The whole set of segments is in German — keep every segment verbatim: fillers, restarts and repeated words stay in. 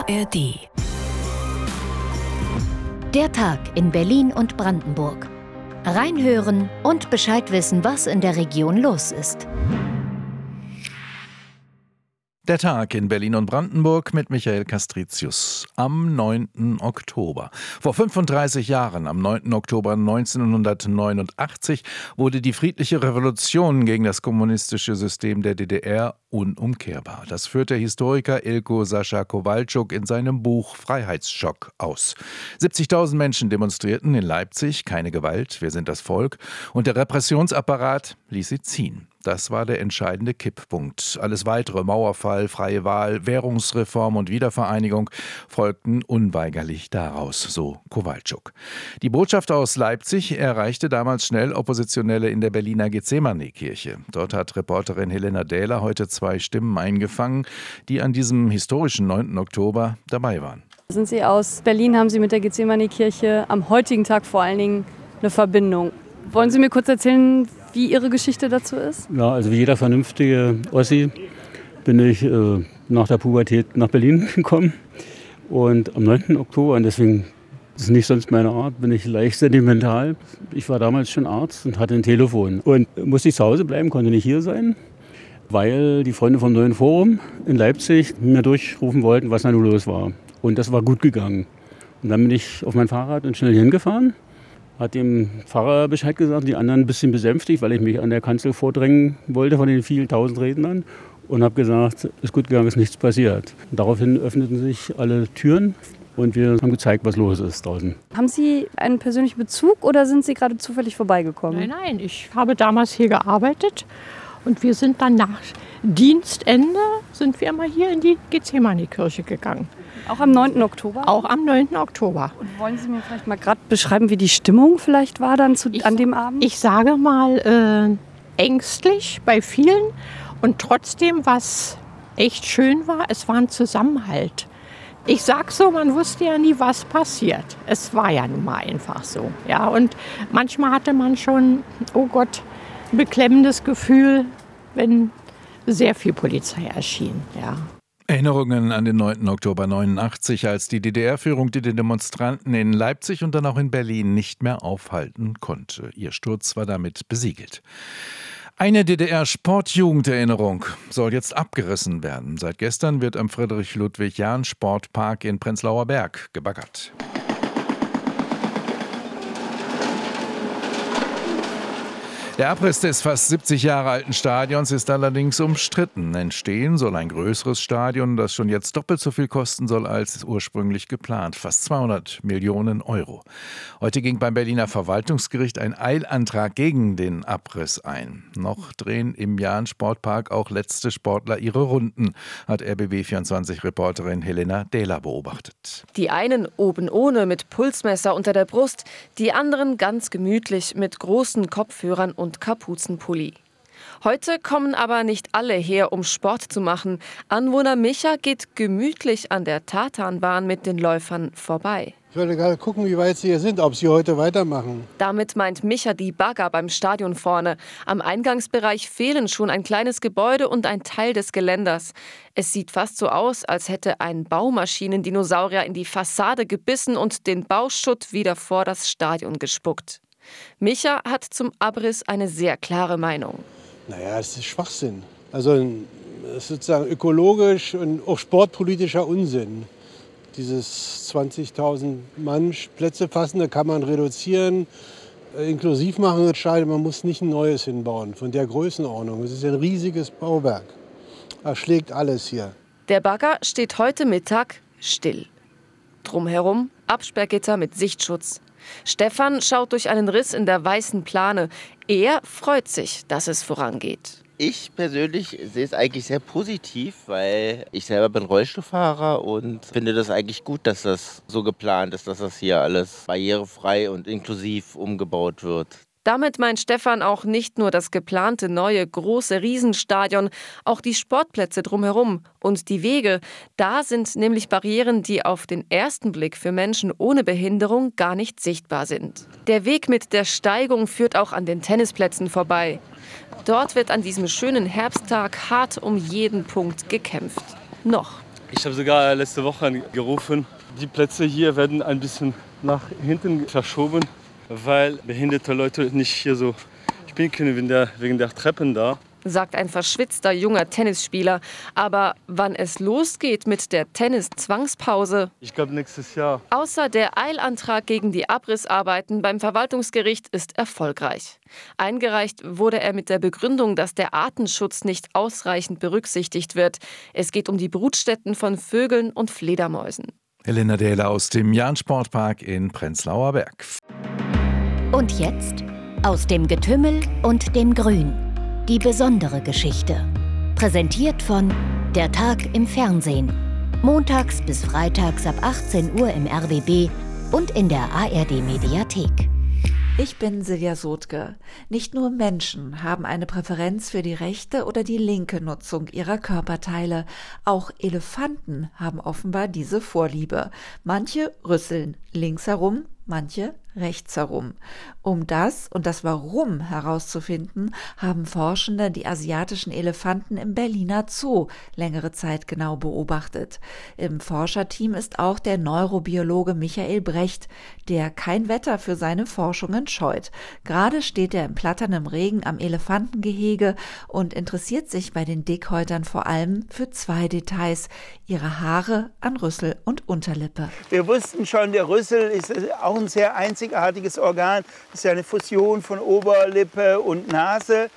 R D. Der Tag in Berlin und Brandenburg. Reinhören und Bescheid wissen, was in der Region los ist. Der Tag in Berlin und Brandenburg mit Michael Castricius am neunten Oktober. Vor fünfunddreißig Jahren, am neunten Oktober neunzehnhundertneunundachtzig, wurde die friedliche Revolution gegen das kommunistische System der D D R unumkehrbar. Das führt der Historiker Ilko Sascha Kowalczuk in seinem Buch Freiheitsschock aus. siebzigtausend Menschen demonstrierten in Leipzig, keine Gewalt, wir sind das Volk, und der Repressionsapparat ließ sie ziehen. Das war der entscheidende Kipppunkt. Alles weitere, Mauerfall, freie Wahl, Währungsreform und Wiedervereinigung, folgten unweigerlich daraus, so Kowalczuk. Die Botschaft aus Leipzig erreichte damals schnell Oppositionelle in der Berliner Gethsemane-Kirche. Dort hat Reporterin Helena Dähler heute zwei Stimmen eingefangen, die an diesem historischen neunten Oktober dabei waren. Sind Sie aus Berlin, haben Sie mit der Gethsemane-Kirche am heutigen Tag vor allen Dingen eine Verbindung. Wollen Sie mir kurz erzählen, wie Ihre Geschichte dazu ist? Ja, also wie jeder vernünftige Ossi bin ich äh, nach der Pubertät nach Berlin gekommen. Und am neunten Oktober, und deswegen ist es nicht sonst meine Art, bin ich leicht sentimental. Ich war damals schon Arzt und hatte ein Telefon. Und musste ich zu Hause bleiben, konnte nicht hier sein, weil die Freunde vom Neuen Forum in Leipzig mir durchrufen wollten, was da nun los war. Und das war gut gegangen. Und dann bin ich auf mein Fahrrad und schnell hingefahren. Hat dem Pfarrer Bescheid gesagt, die anderen ein bisschen besänftigt, weil ich mich an der Kanzel vordrängen wollte von den vielen tausend Rednern. Und habe gesagt, ist gut gegangen, ist nichts passiert. Und daraufhin öffneten sich alle Türen und wir haben gezeigt, was los ist draußen. Haben Sie einen persönlichen Bezug oder sind Sie gerade zufällig vorbeigekommen? Nein, nein, ich habe damals hier gearbeitet und wir sind dann nach Dienstende sind wir mal hier in die Gethsemane-Kirche gegangen. Auch am neunten Oktober? Auch am neunten Oktober. Und wollen Sie mir vielleicht mal gerade beschreiben, wie die Stimmung vielleicht war dann zu, ich, an dem Abend? Ich sage mal äh, ängstlich bei vielen und trotzdem, was echt schön war, es war ein Zusammenhalt. Ich sag so, man wusste ja nie, was passiert. Es war ja nun mal einfach so. Ja, und manchmal hatte man schon, oh Gott, ein beklemmendes Gefühl, wenn sehr viel Polizei erschien. Ja. Erinnerungen an den neunten Oktober neunundachtzig, als die D D R-Führung die Demonstranten in Leipzig und dann auch in Berlin nicht mehr aufhalten konnte. Ihr Sturz war damit besiegelt. Eine D D R-Sportjugenderinnerung soll jetzt abgerissen werden. Seit gestern wird am Friedrich-Ludwig-Jahn-Sportpark in Prenzlauer Berg gebaggert. Der Abriss des fast siebzig Jahre alten Stadions ist allerdings umstritten. Entstehen soll ein größeres Stadion, das schon jetzt doppelt so viel kosten soll als ursprünglich geplant. Fast zweihundert Millionen Euro. Heute ging beim Berliner Verwaltungsgericht ein Eilantrag gegen den Abriss ein. Noch drehen im Jahn-Sportpark auch letzte Sportler ihre Runden, hat R B B vierundzwanzig-Reporterin Helena Dähler beobachtet. Die einen oben ohne mit Pulsmesser unter der Brust, die anderen ganz gemütlich mit großen Kopfhörern und und Kapuzenpulli. Heute kommen aber nicht alle her, um Sport zu machen. Anwohner Micha geht gemütlich an der Tatanbahn mit den Läufern vorbei. Ich wollte gerade gucken, wie weit sie hier sind, ob sie heute weitermachen. Damit meint Micha die Bagger beim Stadion vorne. Am Eingangsbereich fehlen schon ein kleines Gebäude und ein Teil des Geländers. Es sieht fast so aus, als hätte ein Baumaschinendinosaurier in die Fassade gebissen und den Bauschutt wieder vor das Stadion gespuckt. Micha hat zum Abriss eine sehr klare Meinung. Naja, es ist Schwachsinn. Also es ist sozusagen ökologisch und auch sportpolitischer Unsinn. Dieses zwanzigtausend Mann Plätze fassen, da kann man reduzieren, inklusiv machen das Stadion. Man muss nicht ein neues hinbauen von der Größenordnung. Es ist ein riesiges Bauwerk. Da schlägt alles hier. Der Bagger steht heute Mittag still. Drumherum Absperrgitter mit Sichtschutz. Stefan schaut durch einen Riss in der weißen Plane. Er freut sich, dass es vorangeht. Ich persönlich sehe es eigentlich sehr positiv, weil ich selber bin Rollstuhlfahrer und finde das eigentlich gut, dass das so geplant ist, dass das hier alles barrierefrei und inklusiv umgebaut wird. Damit meint Stefan auch nicht nur das geplante neue große Riesenstadion, auch die Sportplätze drumherum und die Wege. Da sind nämlich Barrieren, die auf den ersten Blick für Menschen ohne Behinderung gar nicht sichtbar sind. Der Weg mit der Steigung führt auch an den Tennisplätzen vorbei. Dort wird an diesem schönen Herbsttag hart um jeden Punkt gekämpft. Noch. Ich habe sogar letzte Woche angerufen. Die Plätze hier werden ein bisschen nach hinten verschoben, weil behinderte Leute nicht hier so spielen können wegen der, wegen der Treppen da. Sagt ein verschwitzter junger Tennisspieler. Aber wann es losgeht mit der Tennis-Zwangspause? Ich glaube nächstes Jahr. Außer der Eilantrag gegen die Abrissarbeiten beim Verwaltungsgericht ist erfolgreich. Eingereicht wurde er mit der Begründung, dass der Artenschutz nicht ausreichend berücksichtigt wird. Es geht um die Brutstätten von Vögeln und Fledermäusen. Helena Dähler aus dem Jahn-Sportpark in Prenzlauer Berg. Und jetzt aus dem Getümmel und dem Grün. Die besondere Geschichte. Präsentiert von Der Tag im Fernsehen. Montags bis freitags ab achtzehn Uhr im R B B und in der A R D-Mediathek. Ich bin Silja Sotke. Nicht nur Menschen haben eine Präferenz für die rechte oder die linke Nutzung ihrer Körperteile. Auch Elefanten haben offenbar diese Vorliebe. Manche rüsseln links herum, manche rechts herum. Um das und das Warum herauszufinden, haben Forschende die asiatischen Elefanten im Berliner Zoo längere Zeit genau beobachtet. Im Forscherteam ist auch der Neurobiologe Michael Brecht, der kein Wetter für seine Forschungen scheut. Gerade steht er im platternden Regen am Elefantengehege und interessiert sich bei den Dickhäutern vor allem für zwei Details: ihre Haare an Rüssel und Unterlippe. Wir wussten schon, der Rüssel ist auch ein sehr einzigartiges Organ. Das ist ja eine Fusion von Oberlippe und Nase.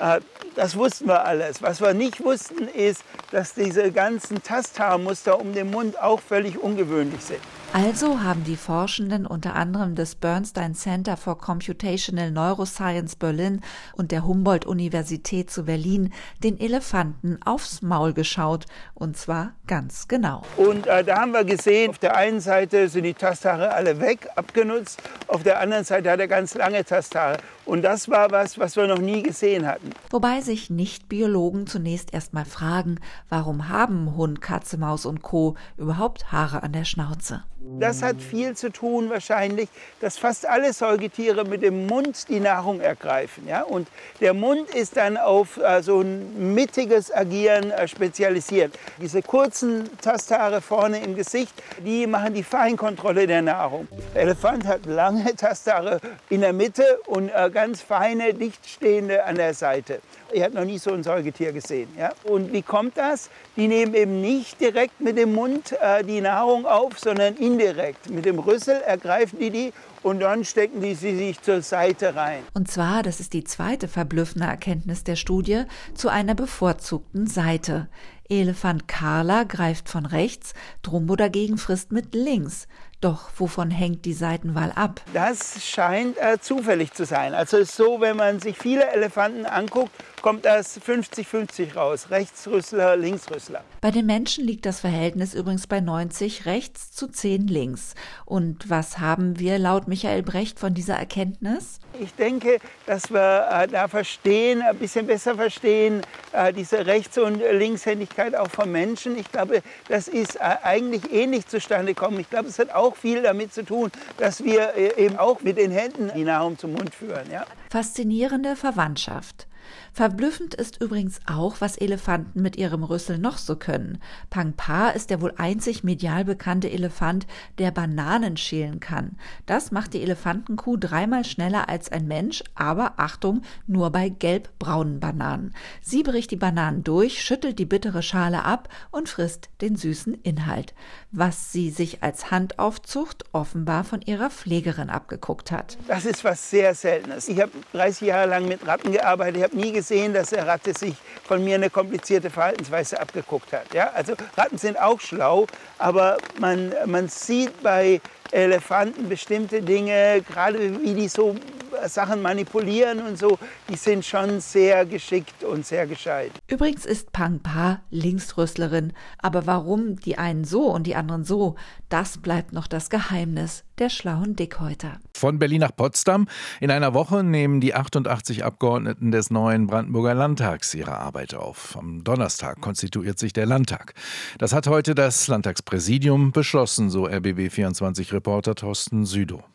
Das wussten wir alles. Was wir nicht wussten, ist, dass diese ganzen Tasthaarmuster um den Mund auch völlig ungewöhnlich sind. Also haben die Forschenden unter anderem des Bernstein Center for Computational Neuroscience Berlin und der Humboldt-Universität zu Berlin den Elefanten aufs Maul geschaut. Und zwar ganz genau. Und äh, da haben wir gesehen, auf der einen Seite sind die Tasthaare alle weg, abgenutzt. Auf der anderen Seite hat er ganz lange Tasthaare. Und das war was, was wir noch nie gesehen hatten. Wobei sich Nicht-Biologen zunächst erst mal fragen, warum haben Hund, Katze, Maus und Co. überhaupt Haare an der Schnauze? Das hat viel zu tun wahrscheinlich, dass fast alle Säugetiere mit dem Mund die Nahrung ergreifen. Ja? Und der Mund ist dann auf äh, so ein mittiges Agieren äh, spezialisiert. Diese kurzen Tasthaare vorne im Gesicht, die machen die Feinkontrolle der Nahrung. Der Elefant hat lange Tasthaare in der Mitte und äh, ganz feine, dichtstehende an der Seite. Ich habe noch nie so ein Säugetier gesehen. Ja? Und wie kommt das? Die nehmen eben nicht direkt mit dem Mund äh, die Nahrung auf, sondern indirekt. Mit dem Rüssel ergreifen die die und dann stecken die sie sich zur Seite rein. Und zwar, das ist die zweite verblüffende Erkenntnis der Studie, zu einer bevorzugten Seite. Elefant Carla greift von rechts, Drumbo dagegen frisst mit links. Doch wovon hängt die Seitenwahl ab? Das scheint äh, zufällig zu sein. Also es ist so, wenn man sich viele Elefanten anguckt, kommt das fünfzig fünfzig raus. Rechtsrüssler, Linksrüssler. Bei den Menschen liegt das Verhältnis übrigens bei neunzig rechts zu zehn links. Und was haben wir laut Michael Brecht von dieser Erkenntnis? Ich denke, dass wir äh, da verstehen, ein bisschen besser verstehen, äh, diese Rechts- und Linkshändigkeit auch von Menschen. Ich glaube, das ist äh, eigentlich ähnlich zustande gekommen. Ich glaube, es hat auch viel damit zu tun, dass wir äh, eben auch mit den Händen die Nahrung zum Mund führen. Ja? Faszinierende Verwandtschaft. Verblüffend ist übrigens auch, was Elefanten mit ihrem Rüssel noch so können. Pang Pa ist der wohl einzig medial bekannte Elefant, der Bananen schälen kann. Das macht die Elefantenkuh dreimal schneller als ein Mensch, aber Achtung, nur bei gelb-braunen Bananen. Sie bricht die Bananen durch, schüttelt die bittere Schale ab und frisst den süßen Inhalt. Was sie sich als Handaufzucht offenbar von ihrer Pflegerin abgeguckt hat. Das ist was sehr Seltenes. Ich habe dreißig Jahre lang mit Ratten gearbeitet. Ich habe nie gesehen, dass eine Ratte sich von mir eine komplizierte Verhaltensweise abgeguckt hat. Ja? Also Ratten sind auch schlau, aber man, man sieht bei Elefanten bestimmte Dinge, gerade wie die so Sachen manipulieren und so, die sind schon sehr geschickt und sehr gescheit. Übrigens ist Pang Pa Linksrüsslerin, aber warum die einen so und die anderen so, das bleibt noch das Geheimnis der schlauen Dickhäuter. Von Berlin nach Potsdam. In einer Woche nehmen die achtundachtzig Abgeordneten des neuen Brandenburger Landtags ihre Arbeit auf. Am Donnerstag konstituiert sich der Landtag. Das hat heute das Landtagspräsidium beschlossen, so R B B vierundzwanzig-Reporter Thorsten Südow.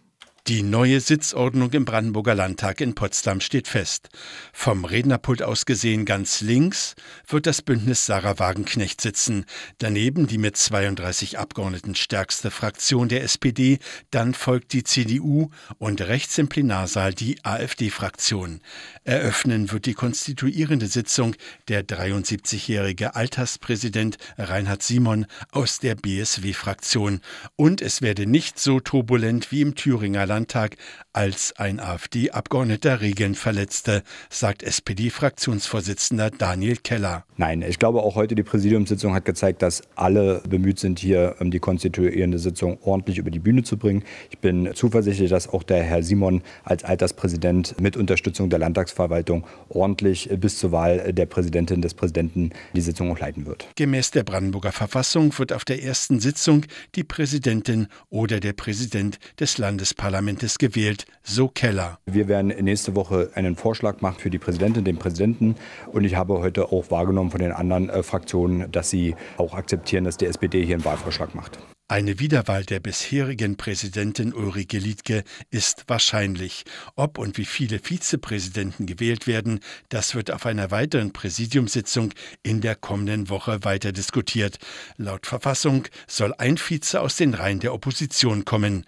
Die neue Sitzordnung im Brandenburger Landtag in Potsdam steht fest. Vom Rednerpult aus gesehen ganz links wird das Bündnis Sarah Wagenknecht sitzen. Daneben die mit zweiunddreißig Abgeordneten stärkste Fraktion der S P D. Dann folgt die C D U und rechts im Plenarsaal die AfD-Fraktion. Eröffnen wird die konstituierende Sitzung der dreiundsiebzigjährige Alterspräsident Reinhard Simon aus der B S W-Fraktion. Und es werde nicht so turbulent wie im Thüringer Landtag. Landtag, als ein AfD-Abgeordneter Regeln verletzte, sagt S P D-Fraktionsvorsitzender Daniel Keller. Nein, ich glaube, auch heute die Präsidiumssitzung hat gezeigt, dass alle bemüht sind, hier die konstituierende Sitzung ordentlich über die Bühne zu bringen. Ich bin zuversichtlich, dass auch der Herr Simon als Alterspräsident mit Unterstützung der Landtagsverwaltung ordentlich bis zur Wahl der Präsidentin des Präsidenten die Sitzung auch leiten wird. Gemäß der Brandenburger Verfassung wird auf der ersten Sitzung die Präsidentin oder der Präsident des Landesparlaments gewählt, so Keller. Wir werden nächste Woche einen Vorschlag machen für die Präsidentin, den Präsidenten. Und ich habe heute auch wahrgenommen von den anderen äh, Fraktionen, dass sie auch akzeptieren, dass die S P D hier einen Wahlvorschlag macht. Eine Wiederwahl der bisherigen Präsidentin Ulrike Liedtke ist wahrscheinlich. Ob und wie viele Vizepräsidenten gewählt werden, das wird auf einer weiteren Präsidiumssitzung in der kommenden Woche weiter diskutiert. Laut Verfassung soll ein Vize aus den Reihen der Opposition kommen.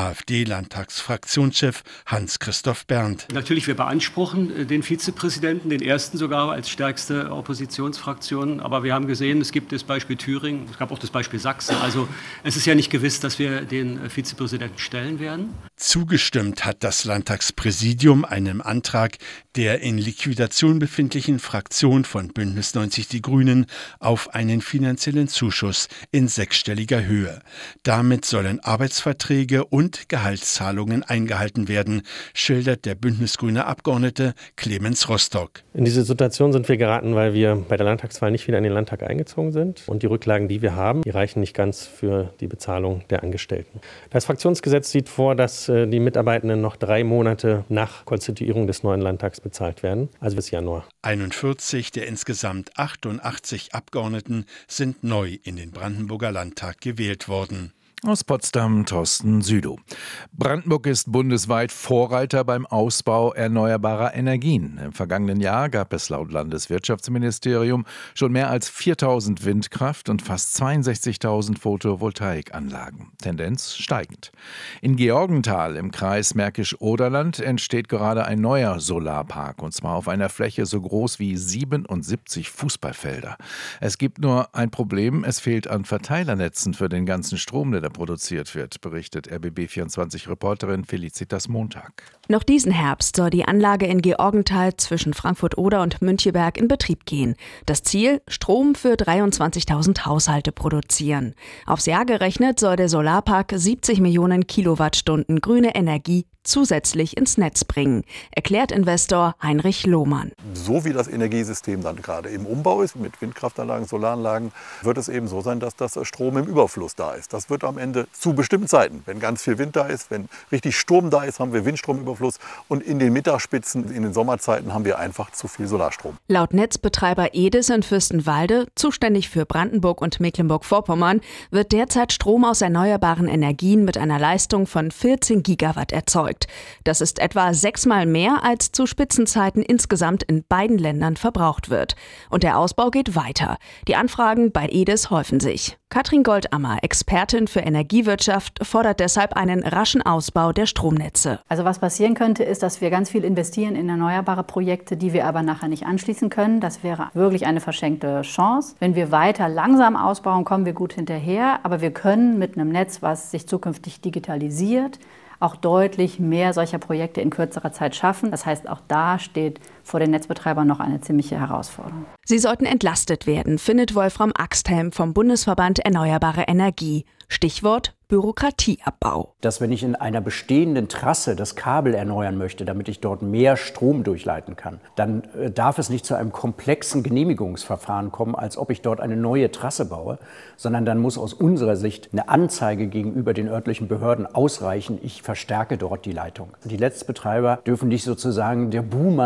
AfD-Landtagsfraktionschef Hans-Christoph Berndt. Natürlich, wir beanspruchen den Vizepräsidenten, den ersten sogar als stärkste Oppositionsfraktion. Aber wir haben gesehen, es gibt das Beispiel Thüringen, es gab auch das Beispiel Sachsen. Also es ist ja nicht gewiss, dass wir den Vizepräsidenten stellen werden. Zugestimmt hat das Landtagspräsidium einem Antrag der in Liquidation befindlichen Fraktion von Bündnis neunzig Die Grünen auf einen finanziellen Zuschuss in sechsstelliger Höhe. Damit sollen Arbeitsverträge und Gehaltszahlungen eingehalten werden, schildert der bündnisgrüne Abgeordnete Clemens Rostock. In diese Situation sind wir geraten, weil wir bei der Landtagswahl nicht wieder in den Landtag eingezogen sind. Und die Rücklagen, die wir haben, die reichen nicht ganz für die Bezahlung der Angestellten. Das Fraktionsgesetz sieht vor, dass die Mitarbeitenden noch drei Monate nach Konstituierung des neuen Landtags bezahlt werden, also bis Januar. einundvierzig der insgesamt achtundachtzig Abgeordneten sind neu in den Brandenburger Landtag gewählt worden. Aus Potsdam Thorsten Südow. Brandenburg ist bundesweit Vorreiter beim Ausbau erneuerbarer Energien. Im vergangenen Jahr gab es laut Landeswirtschaftsministerium schon mehr als viertausend Windkraft- und fast zweiundsechzigtausend Photovoltaikanlagen. Tendenz steigend. In Georgenthal im Kreis Märkisch-Oderland entsteht gerade ein neuer Solarpark, und zwar auf einer Fläche so groß wie siebenundsiebzig Fußballfelder. Es gibt nur ein Problem, es fehlt an Verteilernetzen für den ganzen Strom, der produziert wird, berichtet R B B vierundzwanzig-Reporterin Felicitas Montag. Noch diesen Herbst soll die Anlage in Georgenthal zwischen Frankfurt-Oder und Müncheberg in Betrieb gehen. Das Ziel: Strom für dreiundzwanzigtausend Haushalte produzieren. Aufs Jahr gerechnet soll der Solarpark siebzig Millionen Kilowattstunden grüne Energie zusätzlich ins Netz bringen, erklärt Investor Heinrich Lohmann. So wie das Energiesystem dann gerade im Umbau ist, mit Windkraftanlagen, Solaranlagen, wird es eben so sein, dass das Strom im Überfluss da ist. Das wird am Ende zu bestimmten Zeiten, wenn ganz viel Wind da ist, wenn richtig Sturm da ist, haben wir Windstromüberfluss, und in den Mittagsspitzen, in den Sommerzeiten haben wir einfach zu viel Solarstrom. Laut Netzbetreiber E D I S in Fürstenwalde, zuständig für Brandenburg und Mecklenburg-Vorpommern, wird derzeit Strom aus erneuerbaren Energien mit einer Leistung von vierzehn Gigawatt erzeugt. Das ist etwa sechsmal mehr, als zu Spitzenzeiten insgesamt in beiden Ländern verbraucht wird. Und der Ausbau geht weiter. Die Anfragen bei E D I S häufen sich. Katrin Goldammer, Expertin für Energiewirtschaft, fordert deshalb einen raschen Ausbau der Stromnetze. Also was passieren könnte, ist, dass wir ganz viel investieren in erneuerbare Projekte, die wir aber nachher nicht anschließen können. Das wäre wirklich eine verschenkte Chance. Wenn wir weiter langsam ausbauen, kommen wir gut hinterher. Aber wir können mit einem Netz, was sich zukünftig digitalisiert, auch deutlich mehr solcher Projekte in kürzerer Zeit schaffen. Das heißt, auch da steht vor den Netzbetreibern noch eine ziemliche Herausforderung. Sie sollten entlastet werden, findet Wolfram Axthelm vom Bundesverband Erneuerbare Energie. Stichwort Bürokratieabbau. Dass wenn ich in einer bestehenden Trasse das Kabel erneuern möchte, damit ich dort mehr Strom durchleiten kann, dann äh, darf es nicht zu einem komplexen Genehmigungsverfahren kommen, als ob ich dort eine neue Trasse baue, sondern dann muss aus unserer Sicht eine Anzeige gegenüber den örtlichen Behörden ausreichen, ich verstärke dort die Leitung. Die Netzbetreiber dürfen nicht sozusagen der Buhmann der Energie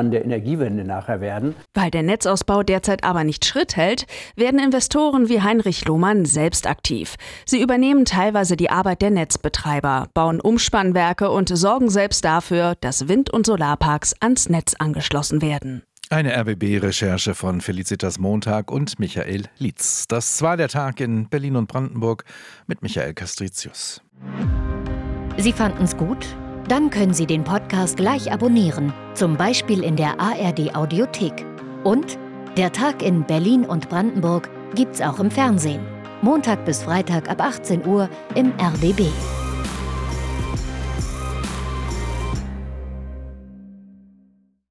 Energiewende nachher werden. Weil der Netzausbau derzeit aber nicht Schritt hält, werden Investoren wie Heinrich Lohmann selbst aktiv. Sie übernehmen teilweise die Arbeit der Netzbetreiber, bauen Umspannwerke und sorgen selbst dafür, dass Wind- und Solarparks ans Netz angeschlossen werden. Eine R B B-Recherche von Felicitas Montag und Michael Lietz. Das war der Tag in Berlin und Brandenburg mit Michael Castricius. Sie fanden's gut? Dann können Sie den Podcast gleich abonnieren, zum Beispiel in der A R D-Audiothek. Und der Tag in Berlin und Brandenburg gibt's auch im Fernsehen. Montag bis Freitag ab achtzehn Uhr im R B B.